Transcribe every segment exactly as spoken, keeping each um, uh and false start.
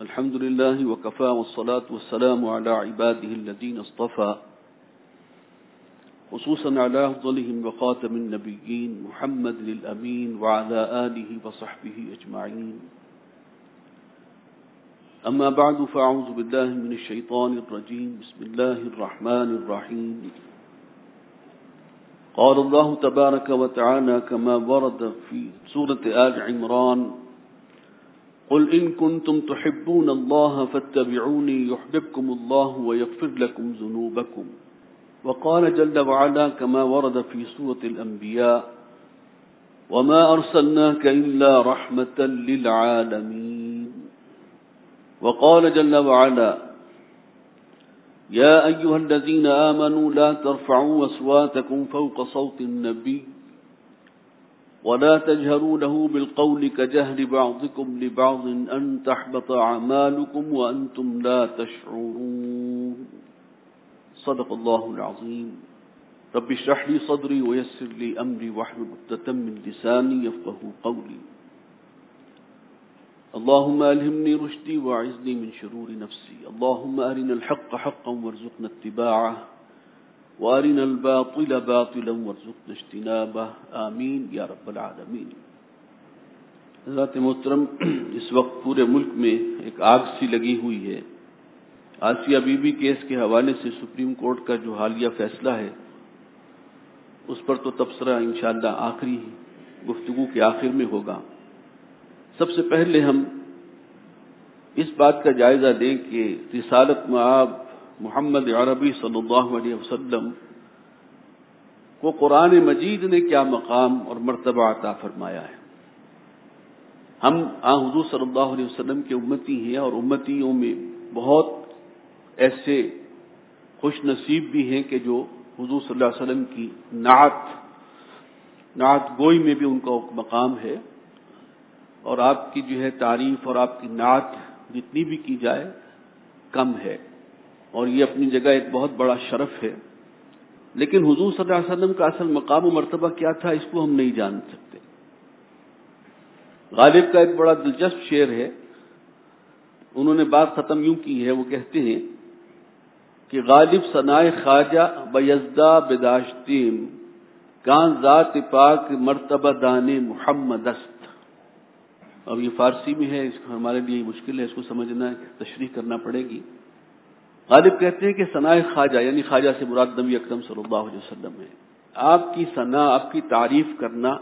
الحمد لله وكفى والصلاة والسلام على عباده الذين اصطفى خصوصا على أفضلهم وخاتم النبيين محمد الأمين وعلى آله وصحبه أجمعين. أما بعد فأعوذ بالله من الشيطان الرجيم. بسم الله الرحمن الرحيم. قال الله تبارك وتعالى كما ورد في سورة آل عمران: قل إن كنتم تحبون الله فاتبعوني يحببكم الله ويغفر لكم ذنوبكم. وقال جل وعلا كما ورد في سورة الأنبياء: وما أرسلناك إلا رحمة للعالمين. وقال جل وعلا: يا أيها الذين آمنوا لا ترفعوا أصواتكم فوق صوت النبي ولا تجهروا له بالقول كجهر بعضكم لبعض أن تحبط أعمالكم وأنتم لا تشعرون. صدق الله العظيم. رب اشرح لي صدري ويسر لي أمري واحلل عقدة من لساني يفقهوا قولي. اللهم ألهمني رشدي وأعذني من شرور نفسي. اللهم أرنا الحق حقا وارزقنا اتباعه وارنا الباطل باطلا وارزقنا اجتنابه. آمین یا رب العالمین. حضرات محترم، اس وقت پورے ملک میں ایک آگ سی لگی ہوئی ہے. آسیہ بی بی کیس کے حوالے سے سپریم کورٹ کا جو حالیہ فیصلہ ہے اس پر تو تبصرہ انشاءاللہ آخری گفتگو کے آخر میں ہوگا. سب سے پہلے ہم اس بات کا جائزہ دیں کہ رسالت مآب محمد عربی صلی اللہ علیہ وسلم کو قرآن مجید نے کیا مقام اور مرتبہ عطا فرمایا ہے. ہم آن حضور صلی اللہ علیہ وسلم کے امتی ہیں اور امتیوں میں بہت ایسے خوش نصیب بھی ہیں کہ جو حضور صلی اللہ علیہ وسلم کی نعت نعت گوئی میں بھی ان کا مقام ہے، اور آپ کی جو ہے تعریف اور آپ کی نعت جتنی بھی کی جائے کم ہے، اور یہ اپنی جگہ ایک بہت بڑا شرف ہے. لیکن حضور صلی اللہ علیہ وسلم کا اصل مقام و مرتبہ کیا تھا اس کو ہم نہیں جان سکتے. غالب کا ایک بڑا دلچسپ شعر ہے. انہوں نے بات ختم یوں کی ہے، وہ کہتے ہیں کہ غالب ثنائے خواجہ بیزدہ بداشتیم کان ذات پاک مرتبہ دان محمد است. اب یہ فارسی میں ہے، اس ہمارے لیے مشکل ہے اس کو سمجھنا، تشریح کرنا پڑے گی. غالب کہتے ہیں کہ ثنائے خواجہ یعنی خواجہ سے مراد نبی اکرم صلی اللہ علیہ وسلم ہے. آپ کی ثنا، آپ کی تعریف کرنا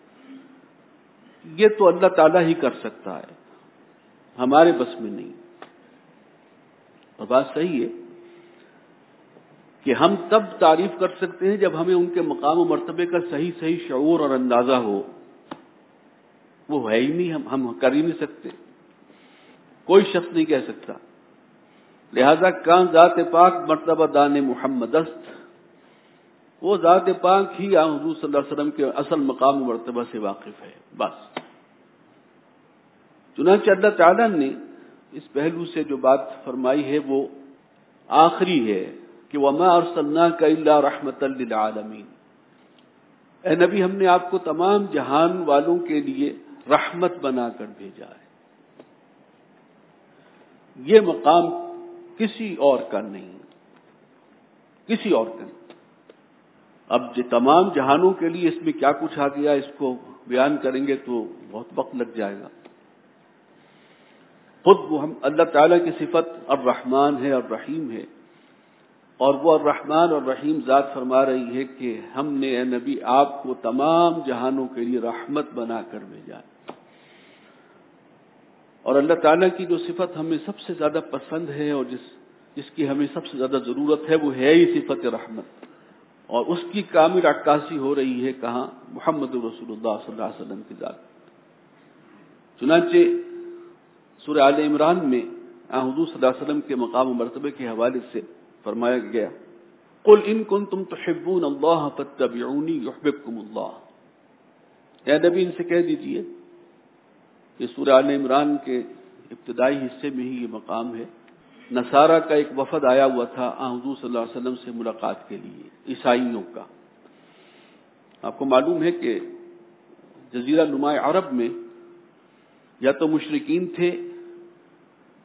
یہ تو اللہ تعالیٰ ہی کر سکتا ہے، ہمارے بس میں نہیں. اور بات صحیح ہے کہ ہم تب تعریف کر سکتے ہیں جب ہمیں ان کے مقام و مرتبے کا صحیح صحیح شعور اور اندازہ ہو. وہ ہے ہی نہیں، ہم ہم کر ہی نہیں سکتے، کوئی شخص نہیں کہہ سکتا. لہذا کان ذات پاک مرتبہ دان محمد است، وہ ذات پاک ہی آن حضور صلی اللہ علیہ وسلم کے اصل مقام و مرتبہ سے واقف ہے بس. چنانچہ اللہ تعالیٰ نے اس پہلو سے جو بات فرمائی ہے وہ آخری ہے کہ وما ارسلناک الا رحمۃ للعالمین. اے نبی، ہم نے آپ کو تمام جہان والوں کے لیے رحمت بنا کر بھیجا ہے. یہ مقام کسی اور کا نہیں، کسی اور کا نہیں. اب جو تمام جہانوں کے لیے اس میں کیا کچھ آ گیا اس کو بیان کریں گے تو بہت وقت لگ جائے گا. خود وہ ہم اللہ تعالیٰ کی صفت الرحمن ہے اور رحیم ہے، اور وہ الرحمن اور رحیم ذات فرما رہی ہے کہ ہم نے اے نبی آپ کو تمام جہانوں کے لیے رحمت بنا کر بھیجا. اور اللہ تعالیٰ کی جو صفت ہمیں سب سے زیادہ پسند ہے اور جس جس کی ہمیں سب سے زیادہ ضرورت ہے وہ ہے ہی صفت رحمت، اور اس کی کامل عکاسی ہو رہی ہے کہاں؟ محمد رسول اللہ صلی اللہ علیہ وسلم کی ذات. چنانچہ سورہ آل عمران میں حضور صلی اللہ علیہ وسلم کے مقام و مرتبے کے حوالے سے فرمایا گیا: قل ان کنتم تحبون اللہ فاتبعونی یحببکم اللہ. اے نبی ان سے کہہ دیجئے، یہ سورہ آل عمران کے ابتدائی حصے میں ہی یہ مقام ہے. نصارہ کا ایک وفد آیا ہوا تھا حضور صلی اللہ علیہ وسلم سے ملاقات کے لیے، عیسائیوں کا. آپ کو معلوم ہے کہ جزیرہ نما عرب میں یا تو مشرکین تھے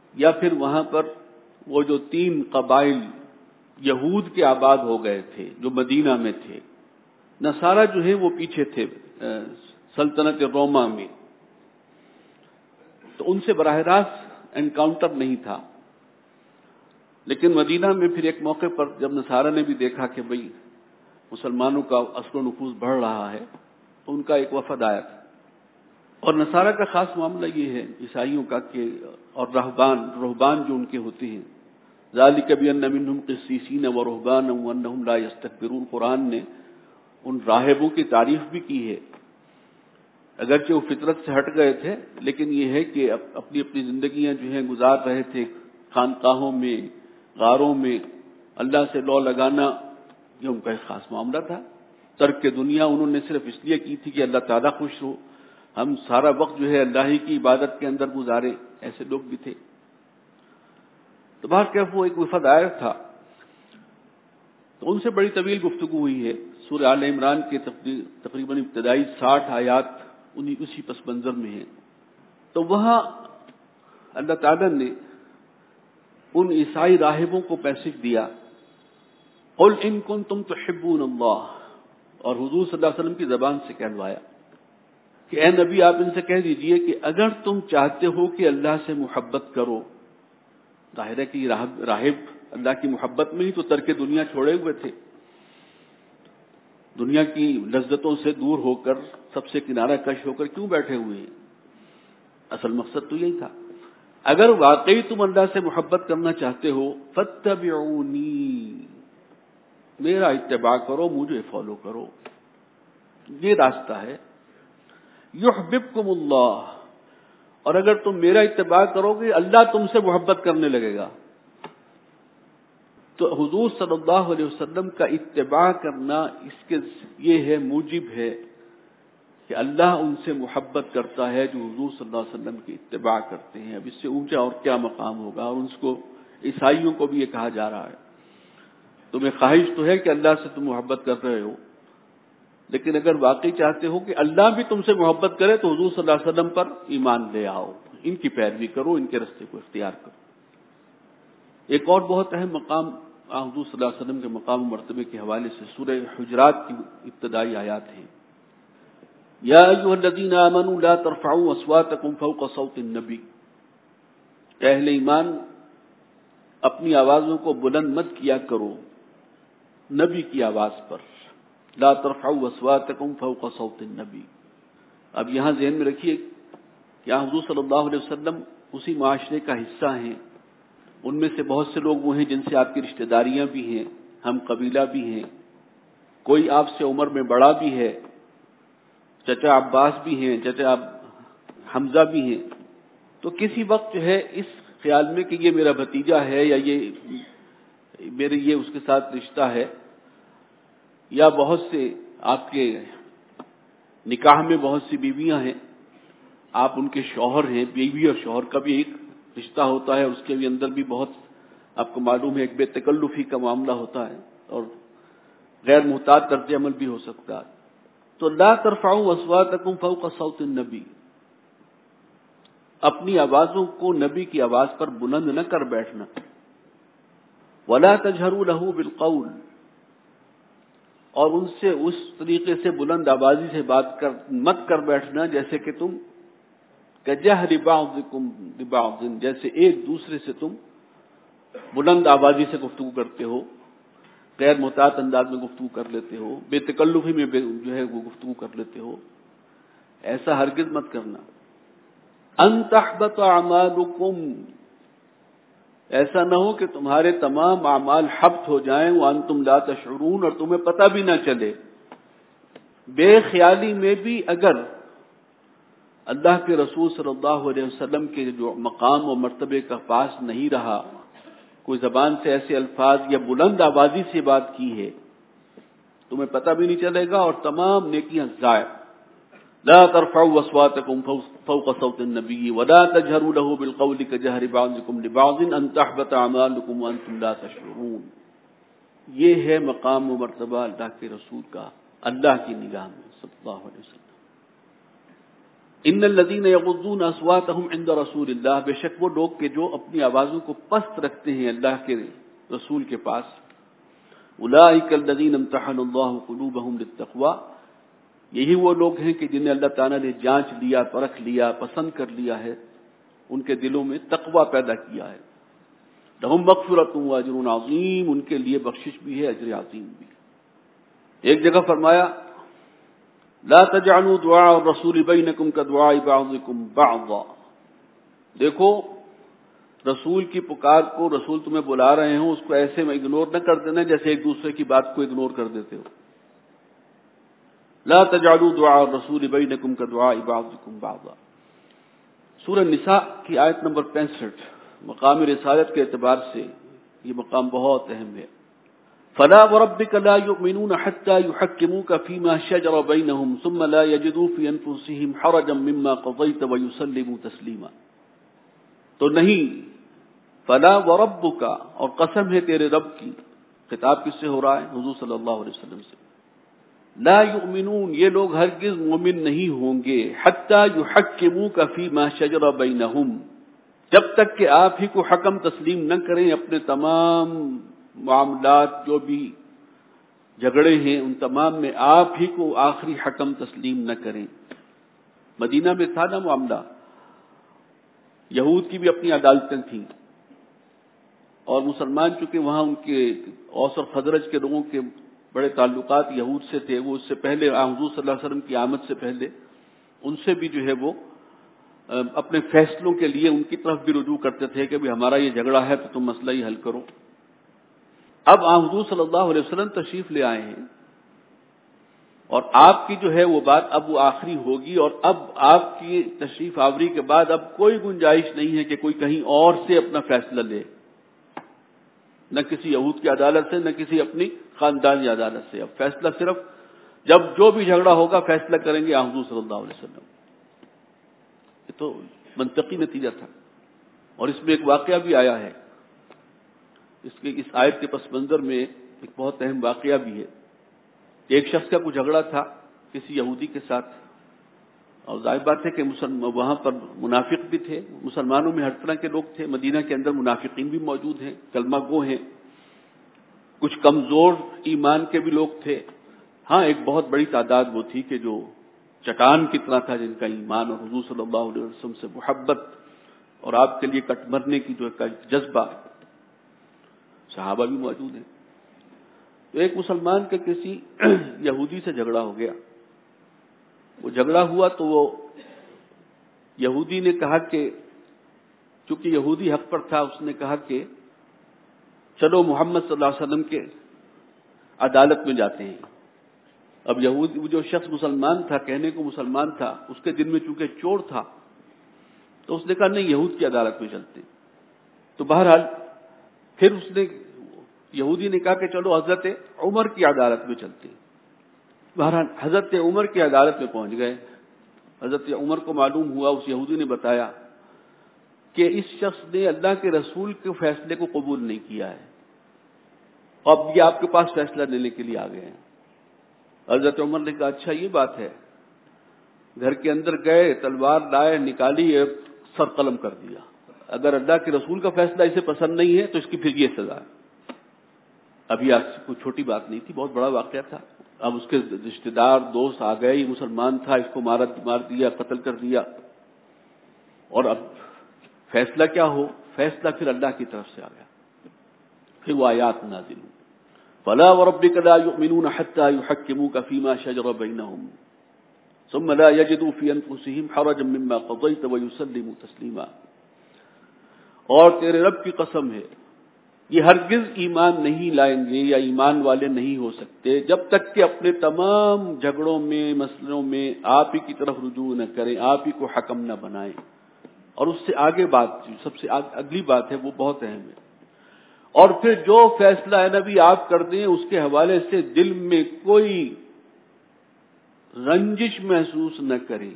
یا پھر وہاں پر وہ جو تین قبائل یہود کے آباد ہو گئے تھے جو مدینہ میں تھے، نصارہ جو ہے وہ پیچھے تھے سلطنت روما میں، تو ان سے براہ راست انکاؤنٹر نہیں تھا. لیکن مدینہ میں پھر ایک موقع پر جب نصارہ نے بھی دیکھا کہ بھئی مسلمانوں کا اثر و نفوذ بڑھ رہا ہے، تو ان کا ایک وفد آیا تھا. اور نصارہ کا خاص معاملہ یہ ہے عیسائیوں کا کہ اور رہبان رہبان جو ان کے ہوتے ہیں، ذالک بان منہم قسیسین و رہبانا وانہم لا یستکبرون، قرآن نے ان راہبوں کی تعریف بھی کی ہے. اگرچہ وہ فطرت سے ہٹ گئے تھے، لیکن یہ ہے کہ اپنی اپنی زندگیاں جو ہیں گزار رہے تھے خانقاہوں میں، غاروں میں. اللہ سے لو لگانا یہ ان کا ایک خاص معاملہ تھا. ترک دنیا انہوں نے صرف اس لیے کی تھی کہ اللہ تعالیٰ خوش ہو، ہم سارا وقت جو ہے اللہ ہی کی عبادت کے اندر گزارے. ایسے لوگ بھی تھے. تو بہر کیف وہ ایک وفد آیا تھا، تو ان سے بڑی طویل گفتگو ہوئی ہے. سورہ آل عمران کے تقریباً ابتدائی ساٹھ آیات انہی اسی پس منظر میں ہیں. تو وہاں اللہ تعالیٰ نے ان عیسائی راہبوں کو پیسج دیا، قل ان کنتم تحبون اللہ، اور حضور صلی اللہ علیہ وسلم کی زبان سے کہلوایا کہ اے نبی آپ ان سے کہہ دیجئے کہ اگر تم چاہتے ہو کہ اللہ سے محبت کرو، ظاہر ہے کہ راہب راہب اللہ کی محبت میں ہی تو ترک دنیا چھوڑے ہوئے تھے، دنیا کی لذتوں سے دور ہو کر سب سے کنارہ کش ہو کر کیوں بیٹھے ہوئے ہیں؟ اصل مقصد تو یہی تھا. اگر واقعی تم اللہ سے محبت کرنا چاہتے ہو فاتبعونی، میرا اتباع کرو، مجھے فالو کرو، یہ راستہ ہے. یحببکم اللہ، اور اگر تم میرا اتباع کرو گے اللہ تم سے محبت کرنے لگے گا. تو حضور صلی اللہ علیہ وسلم کا اتباع کرنا اس کے یہ ہے موجب ہے کہ اللہ ان سے محبت کرتا ہے جو حضور صلی اللہ علیہ وسلم کی اتباع کرتے ہیں. اب اس سے اونچا اور کیا مقام ہوگا؟ اور اس کو عیسائیوں کو بھی یہ کہا جا رہا ہے تمہیں خواہش تو ہے کہ اللہ سے تم محبت کر رہے ہو، لیکن اگر واقعی چاہتے ہو کہ اللہ بھی تم سے محبت کرے تو حضور صلی اللہ علیہ وسلم پر ایمان لے آؤ، ان کی پیروی کرو، ان کے راستے کو اختیار کرو. ایک اور بہت اہم مقام حضور صلی اللہ علیہ وسلم کے مقام و مرتبے کے حوالے سے سورہ حجرات کی ابتدائی آیات ہیں. یا ایھا الذین آمنوا لا ترفعوا اصواتکم فوق صوت النبی، اے اہل ایمان اپنی آوازوں کو بلند مت کیا کرو نبی کی آواز پر. لا ترفعوا اصواتکم فوق صوت النبی. اب یہاں ذہن میں رکھیے کہ حضور صلی اللہ علیہ وسلم اسی معاشرے کا حصہ ہیں. ان میں سے بہت سے لوگ وہ ہیں جن سے آپ کی رشتہ داریاں بھی ہیں، ہم قبیلہ بھی ہیں، کوئی آپ سے عمر میں بڑا بھی ہے، چچا عباس بھی ہیں، چچا حمزہ بھی ہیں. تو کسی وقت جو ہے اس خیال میں کہ یہ میرا بھتیجا ہے یا یہ میرے یہ اس کے ساتھ رشتہ ہے، یا بہت سے آپ کے نکاح میں بہت سی بیویاں ہیں، آپ ان کے شوہر ہیں، بیوی اور شوہر کا بھی ایک رشتہ ہوتا ہے، اس کے بھی اندر بھی بہت آپ کو معلوم ہے ایک بے تکلفی کا معاملہ ہوتا ہے اور غیر محتاط طرز عمل بھی ہو سکتا ہے. تو لا ترفعوا اصواتکم فوق صوت النبی، اپنی آوازوں کو نبی کی آواز پر بلند نہ کر بیٹھنا. ولا تجہروا له بالقول، اور ان سے اس طریقے سے بلند آوازی سے بات کر مت کر بیٹھنا جیسے کہ تم کجہر بعضکم ببعض، جیسے ایک دوسرے سے تم بلند آوازی سے گفتگو کرتے ہو، غیر محتاط انداز میں گفتگو کر لیتے ہو، بے تکلفی میں جو ہے وہ گفتگو کر لیتے ہو. ایسا ہرگز مت کرنا. ان تحبط اعمالکم، ایسا نہ ہو کہ تمہارے تمام اعمال حبط ہو جائیں، وانتم لا تشعرون، اور تمہیں پتہ بھی نہ چلے. بے خیالی میں بھی اگر اللہ کے رسول صلی اللہ علیہ وسلم کے جو مقام و مرتبے کا پاس نہیں رہا، کوئی زبان سے ایسے الفاظ یا بلند آوازی سے بات کی ہے، تمہیں پتہ بھی نہیں چلے گا اور تمام نیکیاں ضائع. لا ترفعوا اصواتکم فوق صوت النبی ولا تجہروا له بالقول کجہر بعضکم لبعض ان تحبط اعمالکم وانتم لا تشعرون. یہ ہے مقام و مرتبہ اللہ کے رسول کا اللہ کی نگاہ میں صلی اللہ علیہ وسلم. ان الذین یغضون اصواتهم عند رسول اللہ، بے شک وہ لوگ کہ جو اپنی آوازوں کو پست رکھتے ہیں اللہ کے رسول کے پاس، اولئک الذین امتحن اللہ قلوبهم للتقوی، یہی وہ لوگ ہیں کہ جنہیں اللہ تعالیٰ نے جانچ لیا، پرکھ لیا، پسند کر لیا ہے، ان کے دلوں میں تقوی پیدا کیا ہے. لہم مغفرۃ واجر عظیم، ان کے لیے بخشش بھی ہے، اجر عظیم بھی. ایک جگہ فرمایا لا تجعلوا دعاء الرسول بینکم کدعاء بعضکم بعضا، دیکھو رسول کی پکار کو، رسول تمہیں بلا رہے ہوں، اس کو ایسے میں اگنور نہ کر دینا جیسے ایک دوسرے کی بات کو اگنور کر دیتے ہو. لا تجعلوا دعاء الرسول بینکم کدعاء بعضکم بعضا. سورہ نساء کی آیت نمبر پینسٹھ، مقام رسالت کے اعتبار سے یہ مقام بہت اہم ہے. فلا وربك لا يؤمنون حتى يحكموك فيما شجر بينهم ثم لا يجدوا في انفسهم حرجا مما قضيت ويسلموا تسليما. تو نہیں، فلا وربك، اور قسم ہے تیرے رب کی، خطاب کس سے ہو رہا ہے؟ حضور صلی اللہ علیہ وسلم سے. لا یؤمنون، یہ لوگ ہرگز مومن نہیں ہوں گے، حتی یحکموک فیما شجر بینہم، جب تک کہ آپ ہی کو حکم تسلیم نہ کریں اپنے تمام معاملات، جو بھی جھگڑے ہیں ان تمام میں آپ ہی کو آخری حکم تسلیم نہ کریں. مدینہ میں تھا نا معاملہ، یہود کی بھی اپنی عدالتیں تھیں، اور مسلمان چونکہ وہاں ان کے اوس اور خزرج کے لوگوں کے بڑے تعلقات یہود سے تھے، وہ اس سے پہلے حضور صلی اللہ علیہ وسلم کی آمد سے پہلے ان سے بھی جو ہے وہ اپنے فیصلوں کے لیے ان کی طرف بھی رجوع کرتے تھے کہ بھی ہمارا یہ جھگڑا ہے تو تم مسئلہ ہی حل کرو. اب حضور صلی اللہ علیہ وسلم تشریف لے آئے ہیں، اور آپ کی جو ہے وہ بات اب وہ آخری ہوگی، اور اب آپ کی تشریف آوری کے بعد اب کوئی گنجائش نہیں ہے کہ کوئی کہیں اور سے اپنا فیصلہ لے، نہ کسی یہود کی عدالت سے، نہ کسی اپنی خاندانی عدالت سے. اب فیصلہ صرف جب جو بھی جھگڑا ہوگا فیصلہ کریں گے حضور صلی اللہ علیہ وسلم. یہ تو منطقی نتیجہ تھا. اور اس میں ایک واقعہ بھی آیا ہے، اس کے اس آیت کے پس منظر میں ایک بہت اہم واقعہ بھی ہے. ایک شخص کا کوئی جھگڑا تھا کسی یہودی کے ساتھ، اور ظاہر بات ہے کہ وہاں پر منافق بھی تھے، مسلمانوں میں ہر طرح کے لوگ تھے، مدینہ کے اندر منافقین بھی موجود ہیں، کلمہ گو ہیں، کچھ کمزور ایمان کے بھی لوگ تھے. ہاں ایک بہت بڑی تعداد وہ تھی کہ جو چٹان کی طرح تھا، جن کا ایمان اور حضور صلی اللہ علیہ وسلم سے محبت اور آپ کے لیے کٹ مرنے کی جو جذبہ، صحابہ بھی موجود ہیں. تو ایک مسلمان کے کسی یہودی سے جھگڑا ہو گیا. وہ جھگڑا ہوا تو وہ یہودی نے کہا کہ، چونکہ یہودی حق پر تھا، اس نے کہا کہ چلو محمد صلی اللہ علیہ وسلم کے عدالت میں جاتے ہیں. اب یہودی جو شخص مسلمان تھا، کہنے کو مسلمان تھا، اس کے دل میں چونکہ چوڑ تھا، تو اس نے کہا نہیں یہود کی عدالت میں چلتے. تو بہرحال پھر اس نے یہودی نے کہا کہ چلو حضرت عمر کی عدالت میں چلتے. بہرحال حضرت عمر کی عدالت میں پہنچ گئے. حضرت عمر کو معلوم ہوا، اس یہودی نے بتایا کہ اس شخص نے اللہ کے رسول کے فیصلے کو قبول نہیں کیا ہے، اب یہ آپ کے پاس فیصلہ لینے کے لیے آ گئے ہیں. حضرت عمر نے کہا اچھا یہ بات ہے. گھر کے اندر گئے، تلوار لائے، نکالی، سر قلم کر دیا. اگر اللہ کے رسول کا فیصلہ اسے پسند نہیں ہے تو اس کی پھر یہ سزا ہے. ابھی آج کوئی چھوٹی بات نہیں تھی، بہت بڑا واقعہ تھا. اب اس کے رشتے دار دوست آ گئے، یہ مسلمان تھا، اس کو مار مار دیا، قتل کر دیا. اور اب فیصلہ کیا ہو؟ فیصلہ پھر اللہ کی طرف سے آ گیا. پھر وہ آیات نازل ہوئی، فلا وربك لا يؤمنون حتى يحكموك فيما شجر بينهم ثم لا يجدوا في انفسهم حرجا مما قضيت ويسلموا تسليما. اور تیرے رب کی قسم ہے، یہ ہرگز ایمان نہیں لائیں گے یا ایمان والے نہیں ہو سکتے جب تک کہ اپنے تمام جھگڑوں میں، مسئلوں میں آپ ہی کی طرف رجوع نہ کریں، آپ ہی کو حکم نہ بنائیں. اور اس سے آگے بات، سب سے اگلی بات ہے وہ بہت اہم ہے. اور پھر جو فیصلہ ہے نبی آپ کر دیں، اس کے حوالے سے دل میں کوئی رنجش محسوس نہ کریں،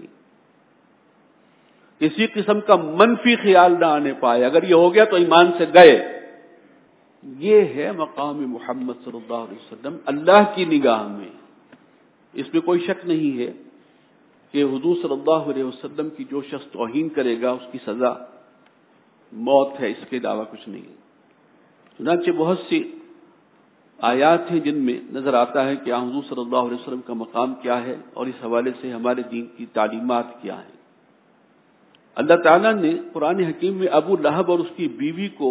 کسی قسم کا منفی خیال نہ آنے پائے. اگر یہ ہو گیا تو ایمان سے گئے. یہ ہے مقام محمد صلی اللہ علیہ وسلم اللہ کی نگاہ میں. اس میں کوئی شک نہیں ہے کہ حضور صلی اللہ علیہ وسلم کی جو شخص توہین کرے گا اس کی سزا موت ہے، اس کے علاوہ کچھ نہیں ہے۔ چنانچہ بہت سی آیات ہیں جن میں نظر آتا ہے کہ حضور صلی اللہ علیہ وسلم کا مقام کیا ہے اور اس حوالے سے ہمارے دین کی تعلیمات کیا ہیں۔ اللہ تعالیٰ نے قرآن حکیم میں ابو لہب اور اس کی بیوی کو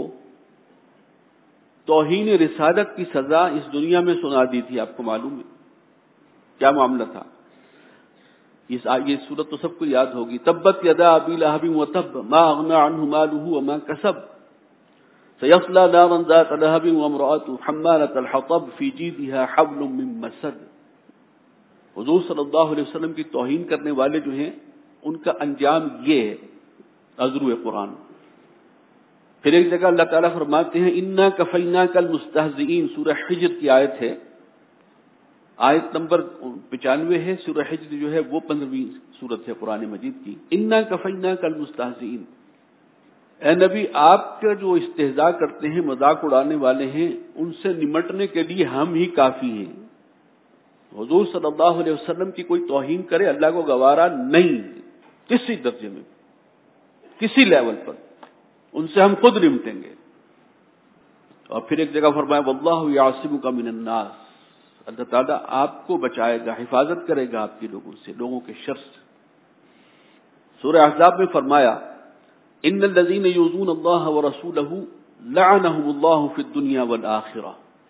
توہین رسالت کی سزا اس دنیا میں سنا دی تھی۔ آپ کو معلوم ہے کیا معاملہ تھا؟ اس یہ سورت تو سب کو یاد ہوگی۔ تبت یدا ابی لہب وتب ما اغنى عنه ماله وما كسب سيصلى نارا ذات لهب وامرأته حمالة الحطب في جيدها حبل من مسد۔ حضور صلی اللہ علیہ وسلم کی توہین کرنے والے جو ہیں ان کا انجام یہ ہے، عذرو قرآن۔ پھر ایک جگہ اللہ تعالیٰ فرماتے ہیں انا کفیناک المستہزئین، سورہ حجر کی آیت ہے، آیت نمبر پچانوے ہے۔ سورہ حجر جو ہے وہ پندرہویں سورت ہے قرآن مجید کی۔ انا کفیناک المستہزئین، اے نبی آپ کے جو استہزاء کرتے ہیں، مذاق اڑانے والے ہیں، ان سے نمٹنے کے لیے ہم ہی کافی ہیں۔ حضور صلی اللہ علیہ وسلم کی کوئی توہین کرے اللہ کو گوارا نہیں، کسی درجے میں، کسی لیول پر، ان سے ہم خود نمٹیں گے۔ اور پھر ایک جگہ فرمایا واللہ یعصمک من الناس، اللہ تعالیٰ آپ کو بچائے گا، حفاظت کرے گا آپ کے لوگوں سے، لوگوں کے شر سے۔ سورہ احزاب میں فرمایا ان الذین یؤذون اللہ ورسولہ لعنہم اللہ فی الدنیا والآخرہ،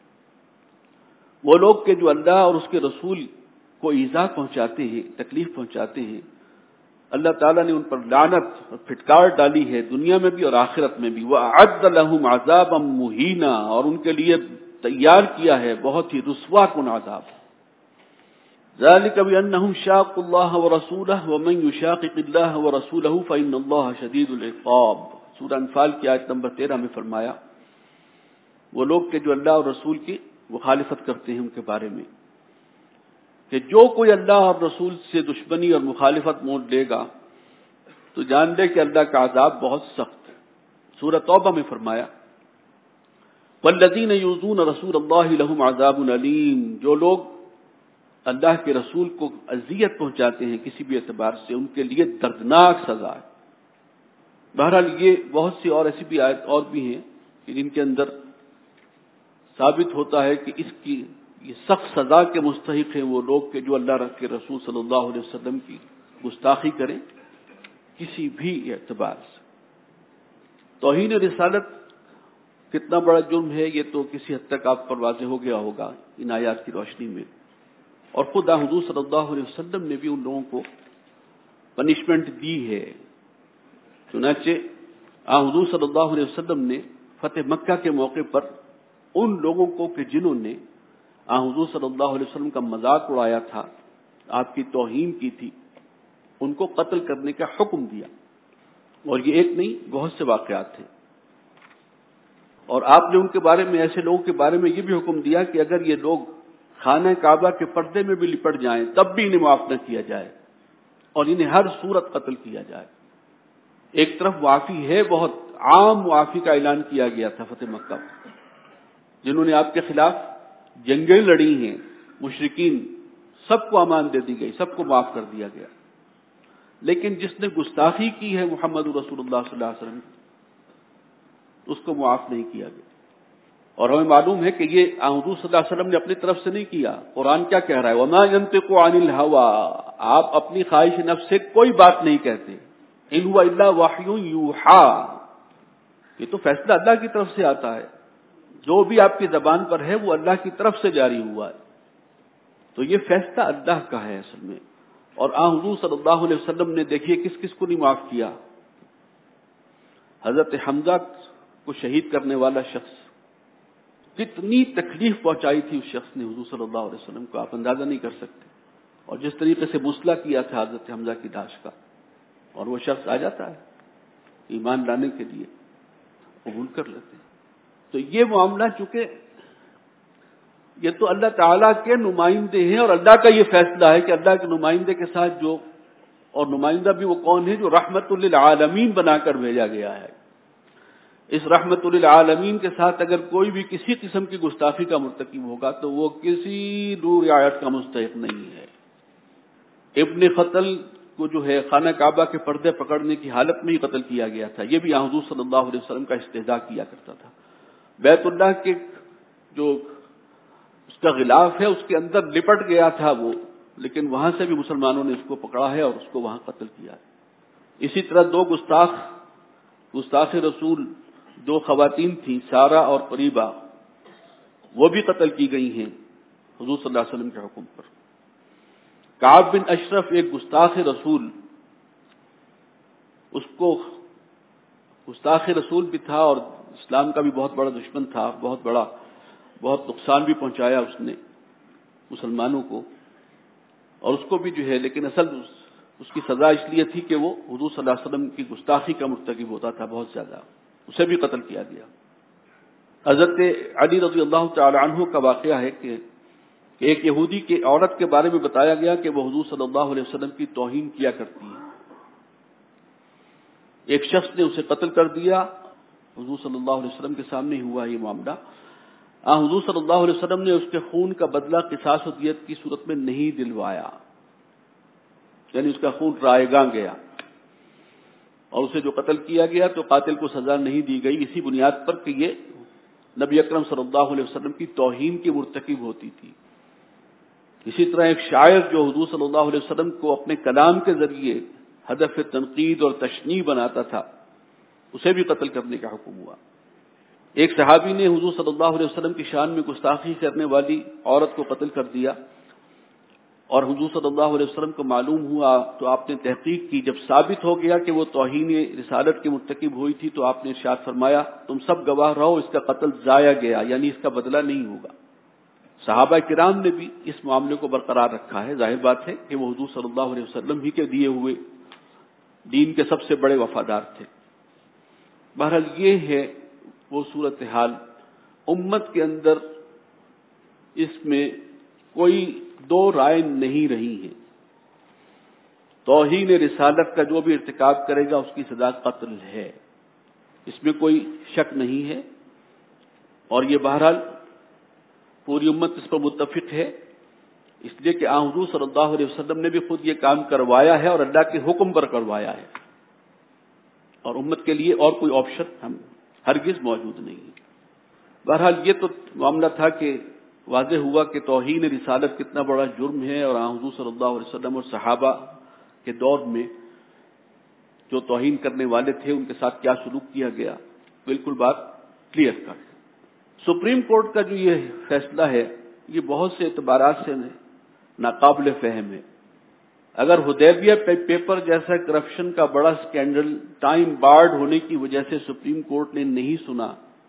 وہ لوگ کہ جو اللہ اور اس کے رسول کو ایذا پہنچاتے ہیں، تکلیف پہنچاتے ہیں، اللہ تعالیٰ نے ان پر لعنت اور پھٹکار ڈالی ہے دنیا میں بھی اور آخرت میں بھی۔ وَأَعَدَّ لَهُمْ عَذَابًا مُهِينًا، اور ان کے لیے تیار کیا ہے بہت ہی رسوا کن عذاب۔ ذَلِكَ بِأَنَّهُمْ شَاقُّوا اللَّهَ وَرَسُولَهُ وَمَن يُشَاقِقِ اللَّهَ وَرَسُولَهُ فَإِنَّ اللَّهَ شَدِيدُ الْعِقَابِ۔ سورہ انفال کی آیت نمبر تیرہ میں فرمایا وہ لوگ کہ جو اللہ اور رسول کی مخالفت کرتے ہیں ان کے بارے میں کہ جو کوئی اللہ اور رسول سے دشمنی اور مخالفت مول لے گا تو جان لے کہ اللہ کا عذاب بہت سخت ہے۔ سورہ توبہ میں فرمایا والذین یؤذون رسول اللہ لہم عذاب علیم، جو لوگ اللہ کے رسول کو اذیت پہنچاتے ہیں کسی بھی اعتبار سے ان کے لیے دردناک سزا ہے۔ بہرحال یہ بہت سی اور ایسی بھی آیت اور بھی ہیں کہ جن کے اندر ثابت ہوتا ہے کہ اس کی یہ سخت سزا کے مستحق ہیں وہ لوگ کہ جو اللہ کے رسول صلی اللہ علیہ وسلم کی گستاخی کریں کسی بھی اعتبار سے۔ توہین رسالت کتنا بڑا جرم ہے یہ تو کسی حد تک آپ پر واضح ہو گیا ہوگا ان آیات کی روشنی میں، اور خدا حضور صلی اللہ علیہ وسلم نے بھی ان لوگوں کو پنشمنٹ دی ہے۔ چنانچہ حضور صلی اللہ علیہ وسلم نے فتح مکہ کے موقع پر ان لوگوں کو کہ جنہوں نے حضور صلی اللہ علیہ وسلم کا مذاق اڑایا تھا، آپ کی توہین کی تھی، ان کو قتل کرنے کا حکم دیا، اور یہ ایک نہیں بہت سے واقعات ہیں۔ اور آپ نے ان کے بارے میں ایسے لوگوں کے بارے میں یہ بھی حکم دیا کہ اگر یہ لوگ خانہ کعبہ کے پردے میں بھی لپٹ جائیں تب بھی انہیں معاف نہ کیا جائے اور انہیں ہر صورت قتل کیا جائے۔ ایک طرف معافی ہے، بہت عام معافی کا اعلان کیا گیا تھا فتح مکہ، جنہوں نے آپ کے خلاف جنگیں لڑی ہیں، مشرکین سب کو امان دے دی گئی، سب کو معاف کر دیا گیا، لیکن جس نے گستاخی کی ہے محمد رسول اللہ صلی اللہ علیہ وسلم اس کو معاف نہیں کیا گیا۔ اور ہمیں معلوم ہے کہ یہ حضور صلی اللہ علیہ وسلم نے اپنی طرف سے نہیں کیا۔ قرآن کیا کہہ رہا ہے وَمَا يَنطِقُ عَنِ الْهَوَىٰ، آپ اپنی خواہش نفس سے کوئی بات نہیں کہتے، إِنْ هُوَ إِلَّا وَحْيٌ يُوحَىٰ، یہ تو فیصلہ اللہ کی طرف سے آتا ہے، جو بھی آپ کی زبان پر ہے وہ اللہ کی طرف سے جاری ہوا ہے، تو یہ فیصلہ اللہ کا ہے اصل میں۔ اور حضور صلی اللہ علیہ وسلم نے دیکھیے کس کس کو نہیں معاف کیا۔ حضرت حمزہ کو شہید کرنے والا شخص، کتنی تکلیف پہنچائی تھی اس شخص نے حضور صلی اللہ علیہ وسلم کو، آپ اندازہ نہیں کر سکتے، اور جس طریقے سے مسئلہ کیا تھا حضرت حمزہ کی لاش کا، اور وہ شخص آ جاتا ہے ایمان لانے کے لیے، قبول کر لیتے ہیں۔ تو یہ معاملہ چونکہ یہ تو اللہ تعالیٰ کے نمائندے ہیں اور اللہ کا یہ فیصلہ ہے کہ اللہ کے نمائندے کے ساتھ جو، اور نمائندہ بھی وہ کون ہے جو رحمت للعالمین بنا کر بھیجا گیا ہے، اس رحمت للعالمین کے ساتھ اگر کوئی بھی کسی قسم کی گستاخی کا مرتکب ہوگا تو وہ کسی دور رعایت کا مستحق نہیں ہے۔ ابن قتل کو جو ہے خانہ کعبہ کے پردے پکڑنے کی حالت میں ہی قتل کیا گیا تھا. یہ بھی حضور صلی اللہ علیہ وسلم کا استہزاء کیا کرتا تھا. بیت اللہ کے جو اس کا غلاف ہے اس کے اندر لپٹ گیا تھا وہ، لیکن وہاں سے بھی مسلمانوں نے اس کو پکڑا ہے اور اس کو وہاں قتل کیا ہے. اسی طرح دو گستاخ گستاخ رسول دو خواتین تھیں، سارہ اور قریبہ، وہ بھی قتل کی گئی ہیں حضور صلی اللہ علیہ وسلم کے حکم پر. کعب بن اشرف ایک گستاخ رسول، اس کو گستاخ رسول بھی تھا اور اسلام کا بھی بہت بڑا دشمن تھا، بہت بڑا بہت نقصان بھی پہنچایا اس نے مسلمانوں کو، اور اس کو بھی جو ہے، لیکن اصل اس کی سزا اس لیے تھی کہ وہ حضور صلی اللہ علیہ وسلم کی گستاخی کا مرتکب ہوتا تھا بہت زیادہ، اسے بھی قتل کیا گیا. حضرت علی رضی اللہ تعالی عنہ کا واقعہ ہے کہ ایک یہودی کی عورت کے بارے میں بتایا گیا کہ وہ حضور صلی اللہ علیہ وسلم کی توہین کیا کرتی ہے. ایک شخص نے اسے قتل کر دیا. حضور صلی اللہ علیہ وسلم کے سامنے ہوا یہ معاملہ. آ حضور صلی اللہ علیہ وسلم نے اس کے خون کا بدلہ قصاص و دیت کی صورت میں نہیں دلوایا، یعنی اس کا خون رائیگاں گیا اور اسے جو قتل کیا گیا تو قاتل کو سزا نہیں دی گئی، اسی بنیاد پر کہ یہ نبی اکرم صلی اللہ علیہ وسلم کی توہین کی مرتکب ہوتی تھی. اسی طرح ایک شاعر جو حضور صلی اللہ علیہ وسلم کو اپنے کلام کے ذریعے ہدف تنقید اور تشنیع بناتا تھا، اسے بھی قتل کرنے کا حکم ہوا. ایک صحابی نے حضور صلی اللہ علیہ وسلم کی شان میں گستاخی کرنے والی عورت کو قتل کر دیا، اور حضور صلی اللہ علیہ وسلم کو معلوم ہوا تو آپ نے تحقیق کی. جب ثابت ہو گیا کہ وہ توہین رسالت کی مرتکب ہوئی تھی تو آپ نے ارشاد فرمایا تم سب گواہ رہو، اس کا قتل ضائع گیا، یعنی اس کا بدلہ نہیں ہوگا. صحابہ کرام نے بھی اس معاملے کو برقرار رکھا ہے. ظاہر بات ہے کہ وہ حضور صلی اللہ علیہ وسلم ہی کے دیے ہوئے دین کے سب سے بڑے وفادار تھے. بہرحال یہ ہے وہ صورتحال. امت کے اندر اس میں کوئی دو رائے نہیں رہی ہے. توہین رسالت کا جو بھی ارتکاب کرے گا اس کی سزا قتل ہے، اس میں کوئی شک نہیں ہے، اور یہ بہرحال پوری امت اس پر متفق ہے، اس لیے کہ آن حضور صلی اللہ علیہ وسلم نے بھی خود یہ کام کروایا ہے اور اللہ کے حکم پر کروایا ہے، اور امت کے لیے اور کوئی آپشن ہم ہرگز موجود نہیں ہے. بہرحال یہ تو معاملہ تھا کہ واضح ہوا کہ توہین رسالت کتنا بڑا جرم ہے، اور آن حضور صلی اللہ علیہ وسلم اور صحابہ کے دور میں جو توہین کرنے والے تھے ان کے ساتھ کیا سلوک کیا گیا، بالکل بات کلیئر کر. سپریم کورٹ کا جو یہ فیصلہ ہے یہ بہت سے اعتبارات سے ناقابل فہم ہے. اگر حدیبیہ پیپر جیسا کرپشن کا بڑا سکینڈل ٹائم بارڈ ہونے کی وجہ سے سپریم کورٹ نے نہیں سنا،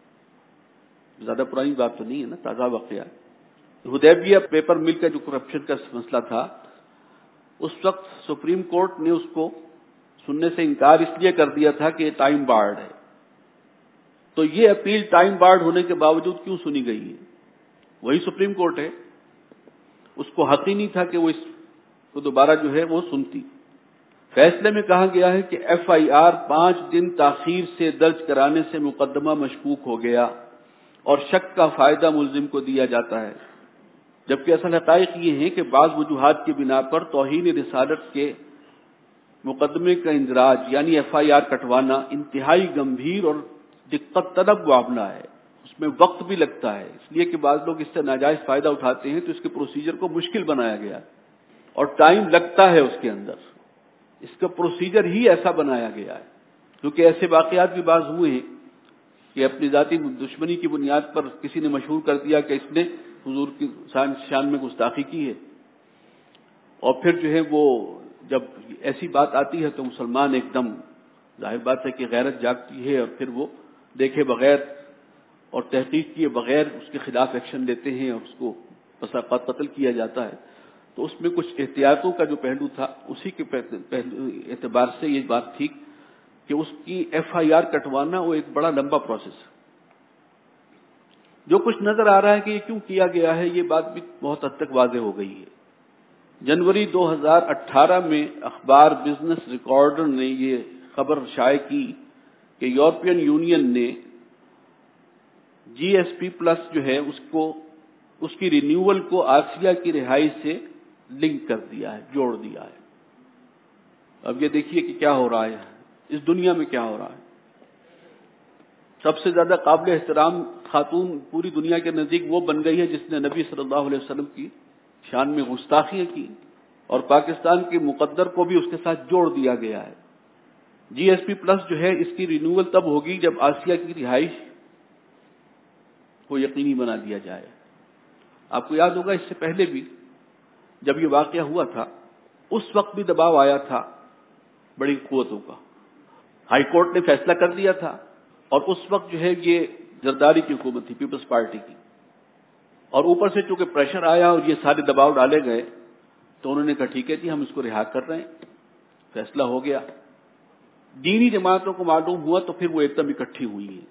زیادہ پرانی بات تو نہیں ہے نا، تازہ واقعہ. حدیبیہ پیپر مل کا جو کرپشن کا مسئلہ تھا اس وقت سپریم کورٹ نے اس کو سننے سے انکار اس لیے کر دیا تھا کہ یہ ٹائم بارڈ ہے. تو یہ اپیل ٹائم بارڈ ہونے کے باوجود کیوں سنی گئی ہے؟ وہی سپریم کورٹ ہے، اس کو حق ہی نہیں تھا کہ وہ اس کو دوبارہ جو ہے وہ سنتی. فیصلے میں کہا گیا ہے کہ ایف آئی آر پانچ دن تاخیر سے درج کرانے سے مقدمہ مشکوک ہو گیا اور شک کا فائدہ ملزم کو دیا جاتا ہے، جبکہ اصل حقائق یہ ہیں کہ بعض وجوہات کی بنا پر توہین رسالت کے مقدمے کا اندراج یعنی ایف آئی آر کٹوانا انتہائی گمبھیر اور دقت طلب معاملہ ہے. اس میں وقت بھی لگتا ہے، اس لیے کہ بعض لوگ اس سے ناجائز فائدہ اٹھاتے ہیں تو اس کے پروسیجر کو مشکل بنایا گیا اور ٹائم لگتا ہے اس کے اندر. اس کا پروسیجر ہی ایسا بنایا گیا ہے کیونکہ ایسے واقعات بھی بعض ہوئے ہیں کہ اپنی ذاتی دشمنی کی بنیاد پر کسی نے مشہور کر دیا کہ اس نے حضور کی شان میں گستاخی کی ہے، اور پھر جو ہے وہ جب ایسی بات آتی ہے تو مسلمان ایک دم ظاہر بات ہے کہ غیرت جاگتی ہے اور پھر وہ دیکھے بغیر اور تحقیق کیے بغیر اس کے خلاف ایکشن لیتے ہیں اور اس کو بساقات قتل کیا جاتا ہے. تو اس میں کچھ احتیاطوں کا جو پہلو تھا اسی کے اعتبار سے یہ بات تھی کہ اس کی ایف آئی آر کٹوانا وہ ایک بڑا لمبا پروسیس ہے. جو کچھ نظر آ رہا ہے کہ یہ کیوں کیا گیا ہے یہ بات بھی بہت حد تک واضح ہو گئی ہے. جنوری دو ہزار اٹھارہ میں اخبار بزنس ریکارڈر نے یہ خبر شائع کی کہ یورپین یونین نے جی ایس پی پلس جو ہے اس کو اس کی رینیول کو آسیہ کی رہائی سے لنک کر دیا ہے، جوڑ دیا ہے. اب یہ دیکھیے کہ کیا ہو رہا ہے اس دنیا میں، کیا ہو رہا ہے. سب سے زیادہ قابل احترام خاتون پوری دنیا کے نزدیک وہ بن گئی ہے جس نے نبی صلی اللہ علیہ وسلم کی شان میں گستاخیاں کی، اور پاکستان کے مقدر کو بھی اس کے ساتھ جوڑ دیا گیا ہے. جی ایس پی پلس جو ہے اس کی رینیول تب ہوگی جب آسیہ کی رہائش کو یقینی بنا دیا جائے. آپ کو یاد ہوگا اس سے پہلے بھی جب یہ واقعہ ہوا تھا اس وقت بھی دباؤ آیا تھا بڑی قوتوں کا. ہائی کورٹ نے فیصلہ کر دیا تھا، اور اس وقت جو ہے یہ زرداری کی حکومت تھی، پیپلز پارٹی کی، اور اوپر سے چونکہ پریشر آیا اور یہ سارے دباؤ ڈالے گئے تو انہوں نے کہا ٹھیک ہے جی ہم اس کو رہا کر رہے ہیں. فیصلہ ہو گیا. دینی جماعتوں کو معلوم ہوا تو پھر وہ ایک دم اکٹھی ہوئی ہیں.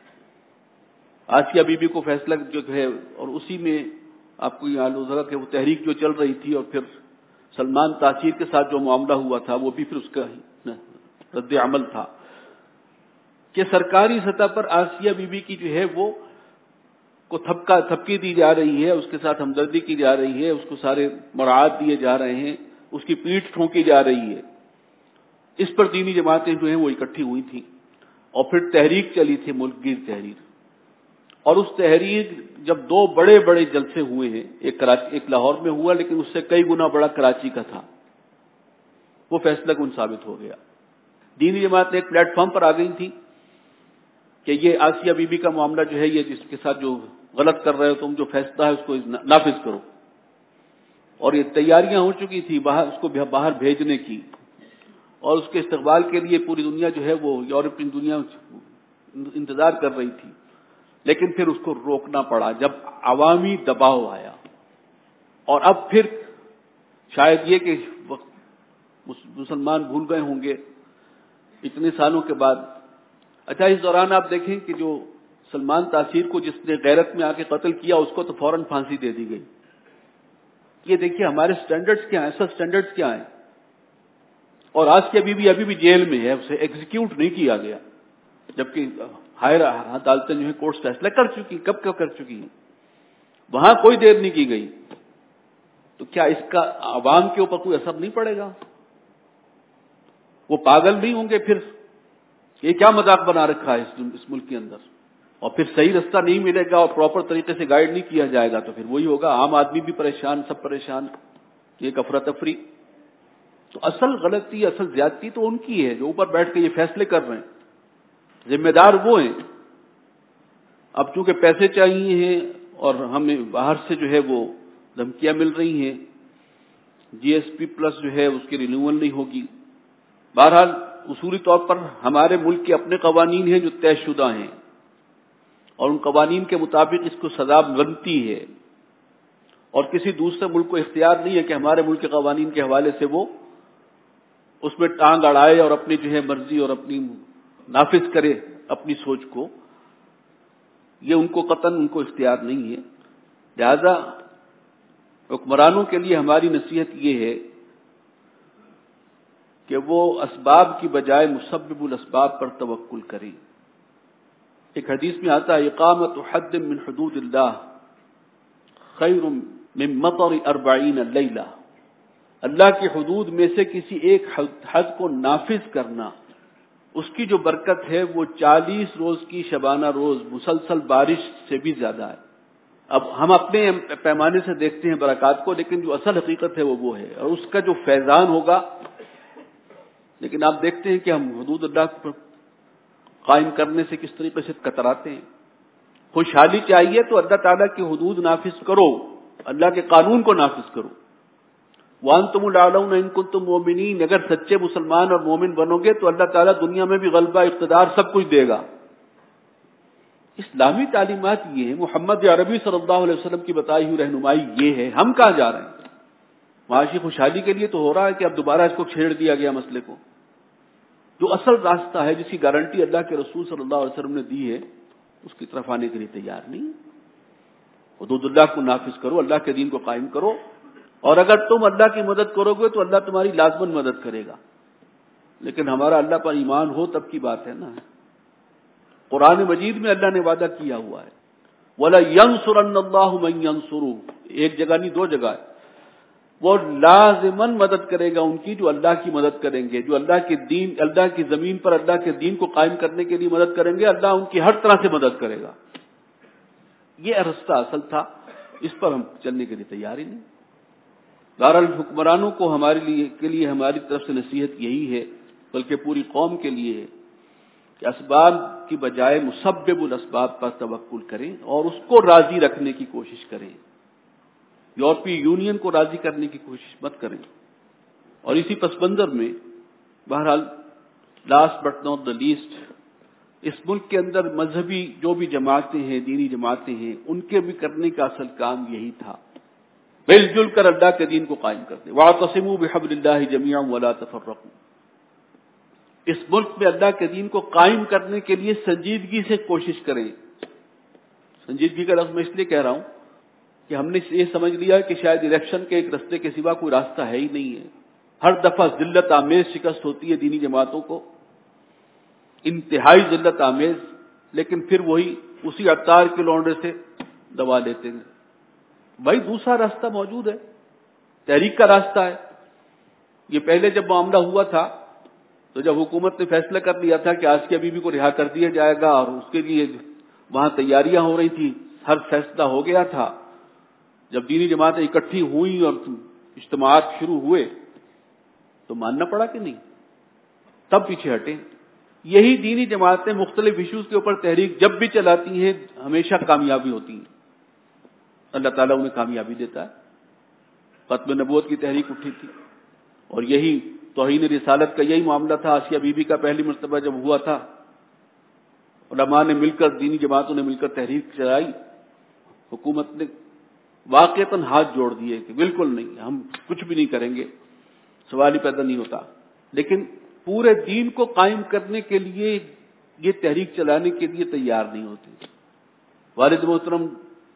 آسیہ بی بی کو فیصلہ جو ہے، اور اسی میں آپ کو یاد ہوگا کہ وہ تحریک جو چل رہی تھی اور پھر سلمان تاثیر کے ساتھ جو معاملہ ہوا تھا وہ بھی پھر اس کا رد عمل تھا کہ سرکاری سطح پر آسیہ بی بی کی جو ہے وہ کو تھپکا تھپکی دی جا رہی ہے، اس کے ساتھ ہمدردی کی جا رہی ہے، اس کو سارے مراعات دیے جا رہے ہیں، اس کی پیٹھ ٹھونکی جا رہی ہے. اس پر دینی جماعتیں جو ہیں وہ اکٹھی ہوئی تھیں، اور پھر تحریک چلی تھی، ملک گیر تحریر. اور اس تحریر جب دو بڑے بڑے جلسے ہوئے ہیں، ایک کراچی ایک لاہور میں ہوا لیکن اس سے کئی گنا بڑا کراچی کا تھا، وہ فیصلہ کن ثابت ہو گیا. دینی جماعت ایک پلیٹ فارم پر آ گئی تھی کہ یہ آسیہ بی بی کا معاملہ جو ہے، یہ جس کے ساتھ جو غلط کر رہے ہو تم، جو فیصلہ ہے اس کو نافذ کرو. اور یہ تیاریاں ہو چکی تھی باہر اس کو باہر بھیجنے کی، اور اس کے استقبال کے لیے پوری دنیا جو ہے وہ یورپین دنیا انتظار کر رہی تھی. لیکن پھر اس کو روکنا پڑا جب عوامی دباؤ آیا. اور اب پھر شاید یہ کہ مسلمان بھول گئے ہوں گے اتنے سالوں کے بعد. اچھا اس دوران آپ دیکھیں کہ جو سلمان تاثیر کو جس نے غیرت میں آ کے قتل کیا اس کو تو فوراً پھانسی دے دی گئی. یہ دیکھیے ہمارے سٹینڈرڈز کیا ہیں، اصل سٹینڈرڈز کیا ہیں. اور آسیہ بی بی ابھی بھی جیل میں ہے، اسے ایگزیکیوٹ نہیں کیا گیا، جبکہ ہائر عدالتیں جو ہے کورٹس فیصلہ کر چکی، کب کب کر چکی ہیں، وہاں کوئی دیر نہیں کی گئی. تو کیا اس کا عوام کے اوپر کوئی اثر نہیں پڑے گا؟ وہ پاگل نہیں ہوں گے پھر؟ یہ کیا مذاق بنا رکھا ہے اس ملک کے اندر؟ اور پھر صحیح رستہ نہیں ملے گا اور پراپر طریقے سے گائیڈ نہیں کیا جائے گا تو پھر وہی ہوگا، عام آدمی بھی پریشان، سب پریشان، ایک افراتفری. تو اصل غلطی، اصل زیادتی تو ان کی ہے جو اوپر بیٹھ کے یہ فیصلے کر رہے ہیں. ذمہ دار وہ ہیں. اب چونکہ پیسے چاہیے ہیں اور ہمیں باہر سے جو ہے وہ دھمکیاں مل رہی ہیں، جی ایس پی پلس جو ہے اس کی رینیول نہیں ہوگی. بہرحال اصولی طور پر ہمارے ملک کے اپنے قوانین ہیں جو طے شدہ ہیں، اور ان قوانین کے مطابق اس کو سزا بنتی ہے، اور کسی دوسرے ملک کو اختیار نہیں ہے کہ ہمارے ملک کے قوانین کے حوالے سے وہ اس میں ٹانگ اڑائے اور اپنی جو ہے مرضی اور اپنی نافذ کرے اپنی سوچ کو. یہ ان کو قطعاً ان کو اختیار نہیں ہے. لہذا حکمرانوں کے لیے ہماری نصیحت یہ ہے کہ وہ اسباب کی بجائے مسبب الاسباب پر توکل کریں. ایک حدیث میں آتا ہے اقامت حد من حدود اللہ خیر من مطر اربعین لیلہ. اللہ کی حدود میں سے کسی ایک حد کو نافذ کرنا، اس کی جو برکت ہے وہ چالیس روز کی شبانہ روز مسلسل بارش سے بھی زیادہ ہے. اب ہم اپنے پیمانے سے دیکھتے ہیں برکات کو، لیکن جو اصل حقیقت ہے وہ وہ ہے، اور اس کا جو فیضان ہوگا. لیکن آپ دیکھتے ہیں کہ ہم حدود اللہ پر قائم کرنے سے کس طریقے سے کتراتے ہیں. خوشحالی چاہیے تو اللہ تعالیٰ کی حدود نافذ کرو، اللہ کے قانون کو نافذ کرو. وَأَنْتُمُ الْأَعْلَوْنَ إِن كُنتُم مُؤْمِنِينَ. اگر سچے مسلمان اور مومن بنو گے تو اللہ تعالیٰ دنیا میں بھی غلبہ، اقتدار، سب کچھ دے گا. اسلامی تعلیمات یہ ہے، محمد عربی صلی اللہ علیہ وسلم کی بتائی ہوئی رہنمائی یہ ہے. ہم کہاں جا رہے ہیں؟ معاشی خوشحالی کے لیے تو ہو رہا ہے کہ اب دوبارہ اس کو چھیڑ دیا گیا مسئلے کو. جو اصل راستہ ہے، جس کی گارنٹی اللہ کے رسول صلی اللہ علیہ وسلم نے دی ہے، اس کی طرف آنے کے لیے تیار نہیں. حدود اللہ کو نافذ کرو، اللہ کے دین کو قائم کرو، اور اگر تم اللہ کی مدد کرو گے تو اللہ تمہاری لازماً مدد کرے گا. لیکن ہمارا اللہ پر ایمان ہو تب کی بات ہے نا. قرآن مجید میں اللہ نے وعدہ کیا ہوا ہے وَلَا يَنْصُرَنَّ اللَّهُ مَن يَنْصُرُهُ. ایک جگہ نہیں، دو جگہ ہے. وہ لازماً مدد کرے گا ان کی جو اللہ کی مدد کریں گے، جو اللہ کے دین، اللہ کی زمین پر اللہ کے دین کو قائم کرنے کے لیے مدد کریں گے، اللہ ان کی ہر طرح سے مدد کرے گا۔ یہ راستہ اصل تھا، اس پر ہم چلنے کے لیے تیار ہی نہیں۔ بہرحال حکمرانوں کو ہمارے لیے کے لیے ہماری طرف سے نصیحت یہی ہے، بلکہ پوری قوم کے لیے ہے کہ اسباب کی بجائے مسبب الاسباب پر توکل کریں اور اس کو راضی رکھنے کی کوشش کریں، یورپی یونین کو راضی کرنے کی کوشش مت کریں۔ اور اسی پس منظر میں بہرحال last but not the least, اس ملک کے اندر مذہبی جو بھی جماعتیں ہیں، دینی جماعتیں ہیں، ان کے بھی کرنے کا اصل کام یہی تھا، مل جل کر اللہ کے دین کو قائم کرتے۔ وَاعْتَصِمُوا بِحَبْلِ اللَّهِ جَمِيعًا وَلَا تَفَرَّقُوا۔ اس ملک میں اللہ کے دین کو قائم کرنے کے لیے سنجیدگی سے کوشش کریں۔ سنجیدگی کا لفظ میں اس لیے کہہ رہا ہوں کہ ہم نے یہ سمجھ لیا کہ شاید الیکشن کے ایک راستے کے سوا کوئی راستہ ہے ہی نہیں ہے، ہر دفعہ ذلت آمیز شکست ہوتی ہے دینی جماعتوں کو، انتہائی ذلت آمیز، لیکن پھر وہی اسی عطار کے لونڈے سے دبا لیتے ہیں۔ بھائی دوسرا راستہ موجود ہے، تحریک کا راستہ ہے۔ یہ پہلے جب معاملہ ہوا تھا تو جب حکومت نے فیصلہ کر لیا تھا کہ آسیہ بی بی کو رہا کر دیا جائے گا اور اس کے لیے وہاں تیاریاں ہو رہی تھی، ہر فیصلہ ہو گیا تھا، جب دینی جماعتیں اکٹھی ہوئیں اور اجتماعات شروع ہوئے تو ماننا پڑا کہ نہیں، تب پیچھے ہٹے۔ یہی دینی جماعتیں مختلف ایشوز کے اوپر تحریک جب بھی چلاتی ہیں ہمیشہ کامیابی ہوتی ہیں، اللہ تعالیٰ انہیں کامیابی دیتا ہے۔ ختم نبوت کی تحریک اٹھی تھی اور یہی توہین رسالت کا یہی معاملہ تھا، آسیہ بی بی کا پہلی مرتبہ جب ہوا تھا، علماء نے مل کر، دینی جماعتوں نے مل کر تحریک چلائی، حکومت نے واقعتاً ہاتھ جوڑ دیے کہ بالکل نہیں، ہم کچھ بھی نہیں کریں گے، سوال ہی پیدا نہیں ہوتا۔ لیکن پورے دین کو قائم کرنے کے لیے یہ تحریک چلانے کے لیے تیار نہیں ہوتے۔ والد محترم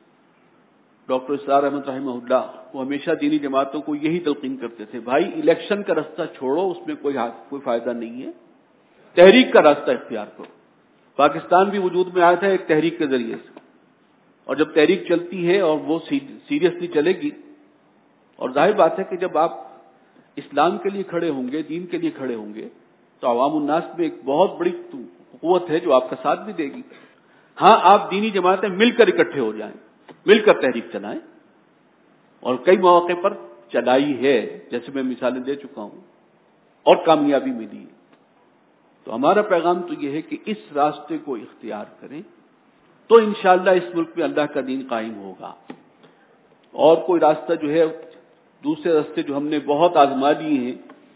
ڈاکٹر اسرار احمد رحمہ اللہ وہ ہمیشہ دینی جماعتوں کو یہی تلقین کرتے تھے، بھائی الیکشن کا راستہ چھوڑو، اس میں کوئی کوئی فائدہ نہیں ہے، تحریک کا راستہ اختیار کرو۔ پاکستان بھی وجود میں آیا تھا ایک تحریک کے ذریعے سے، اور جب تحریک چلتی ہے اور وہ سیریسلی چلے گی، اور ظاہر بات ہے کہ جب آپ اسلام کے لیے کھڑے ہوں گے، دین کے لیے کھڑے ہوں گے، تو عوام الناس میں ایک بہت بڑی قوت ہے جو آپ کا ساتھ بھی دے گی۔ ہاں آپ دینی جماعتیں مل کر اکٹھے ہو جائیں، مل کر تحریک چلائیں، اور کئی مواقع پر چلائی ہے، جیسے میں مثالیں دے چکا ہوں، اور کامیابی ملی ہے۔ تو ہمارا پیغام تو یہ ہے کہ اس راستے کو اختیار کریں تو انشاءاللہ اس ملک میں اللہ کا دین قائم ہوگا۔ اور کوئی راستہ جو ہے، دوسرے راستے جو ہم نے بہت آزما لیے ہیں،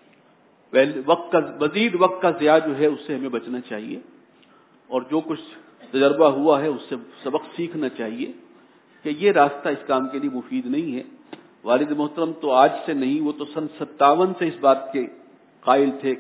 وقت کا مزید وقت کا ضیاع جو ہے اس سے ہمیں بچنا چاہیے، اور جو کچھ تجربہ ہوا ہے اس سے سبق سیکھنا چاہیے کہ یہ راستہ اس کام کے لیے مفید نہیں ہے۔ والد محترم تو آج سے نہیں، وہ تو سن ستاون سے اس بات کے قائل تھے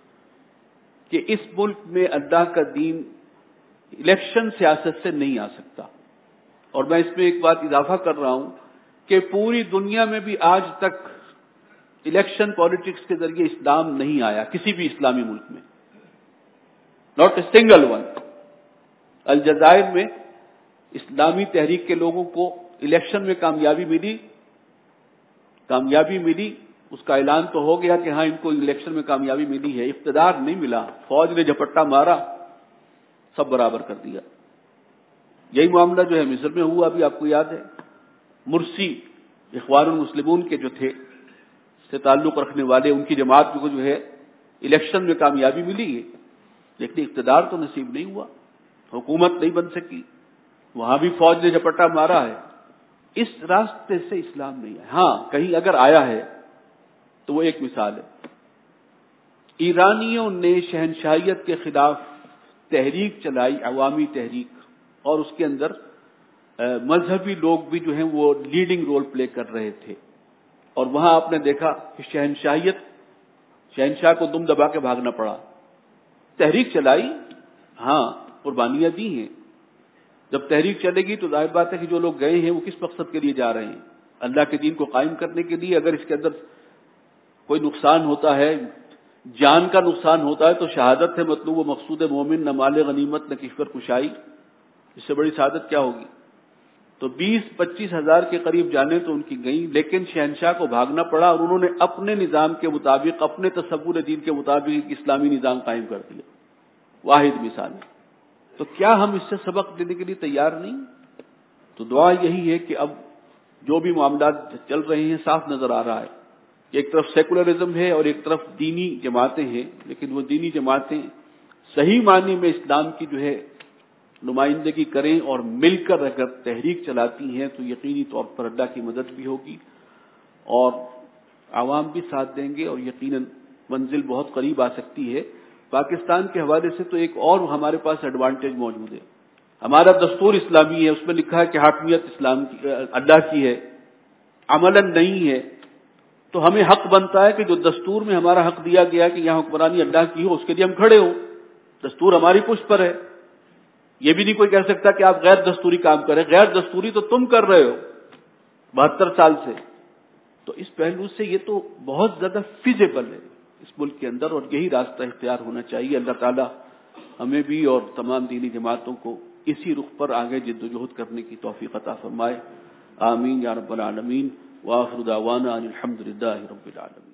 کہ اس ملک میں اللہ کا دین الیکشن سیاست سے نہیں آ سکتا۔ اور میں اس میں ایک بات اضافہ کر رہا ہوں کہ پوری دنیا میں بھی آج تک الیکشن پالیٹکس کے ذریعے اسلام نہیں آیا، کسی بھی اسلامی ملک میں، ناٹ اے سنگل ون۔ الجزائر میں اسلامی تحریک کے لوگوں کو الیکشن میں کامیابی ملی، کامیابی ملی اس کا اعلان تو ہو گیا کہ ہاں ان کو الیکشن میں کامیابی ملی ہے، اقتدار نہیں ملا، فوج نے جھپٹا مارا، سب برابر کر دیا۔ یہی معاملہ جو ہے مصر میں ہوا، ابھی آپ کو یاد ہے، مرسی اخوان المسلمون کے جو تھے سے تعلق رکھنے والے، ان کی جماعت کو جو ہے الیکشن میں کامیابی ملی ہے، لیکن اقتدار تو نصیب نہیں ہوا، حکومت نہیں بن سکی، وہاں بھی فوج نے جھپٹا مارا ہے۔ اس راستے سے اسلام نہیں آیا، ہاں کہیں اگر آیا ہے تو وہ ایک مثال ہے، ایرانیوں نے شہنشاہیت کے خلاف تحریک چلائی، عوامی تحریک، اور اس کے اندر مذہبی لوگ بھی جو ہیں وہ لیڈنگ رول پلے کر رہے تھے، اور وہاں آپ نے دیکھا کہ شہنشاہیت، شہنشاہ کو دم دبا کے بھاگنا پڑا۔ تحریک چلائی، ہاں قربانیاں دی ہیں، جب تحریک چلے گی تو ظاہر بات ہے کہ جو لوگ گئے ہیں وہ کس مقصد کے لیے جا رہے ہیں، اللہ کے دین کو قائم کرنے کے لیے۔ اگر اس کے اندر کوئی نقصان ہوتا ہے، جان کا نقصان ہوتا ہے، تو شہادت ہے مطلوب و مقصود مومن، نہ مال غنیمت نہ کشور کشائی، اس سے بڑی سعادت کیا ہوگی۔ تو بیس پچیس ہزار کے قریب جانیں تو ان کی گئیں، لیکن شہنشاہ کو بھاگنا پڑا اور انہوں نے اپنے نظام کے مطابق، اپنے تصور دین کے مطابق ایک اسلامی نظام قائم کر دیا. واحد مثال. تو کیا ہم اس سے سبق لینے کے لیے تیار نہیں؟ تو دعا یہی ہے کہ اب جو بھی معاملات چل رہے ہیں صاف نظر آ رہا ہے کہ ایک طرف سیکولرزم ہے اور ایک طرف دینی جماعتیں ہیں، لیکن وہ دینی جماعتیں صحیح معنی میں اسلام کی جو ہے نمائندگی کریں اور مل کر اگر تحریک چلاتی ہیں تو یقینی طور پر اللہ کی مدد بھی ہوگی اور عوام بھی ساتھ دیں گے اور یقیناً منزل بہت قریب آ سکتی ہے. پاکستان کے حوالے سے تو ایک اور ہمارے پاس ایڈوانٹیج موجود ہے. ہمارا دستور اسلامی ہے، اس میں لکھا ہے کہ حاکمیت اسلام کی اللہ کی ہے، عملاً نہیں ہے. تو ہمیں حق بنتا ہے کہ جو دستور میں ہمارا حق دیا گیا کہ یہاں حکمرانی اللہ کی ہو، اس کے لیے ہم کھڑے ہوں. دستور ہماری پشت پر ہے. یہ بھی نہیں کوئی کہہ سکتا کہ آپ غیر دستوری کام کریں. غیر دستوری تو تم کر رہے ہو بہتر سال سے. تو اس پہلو سے یہ تو بہت زیادہ فیزیبل ہے اس ملک کے اندر، اور یہی راستہ اختیار ہونا چاہیے. اللہ تعالی ہمیں بھی اور تمام دینی جماعتوں کو اسی رخ پر آگے جد و جہد کرنے کی توفیق عطا فرمائے. آمین یا رب العالمین. وآخر دعوانا ان الحمد للہ رب العالمین.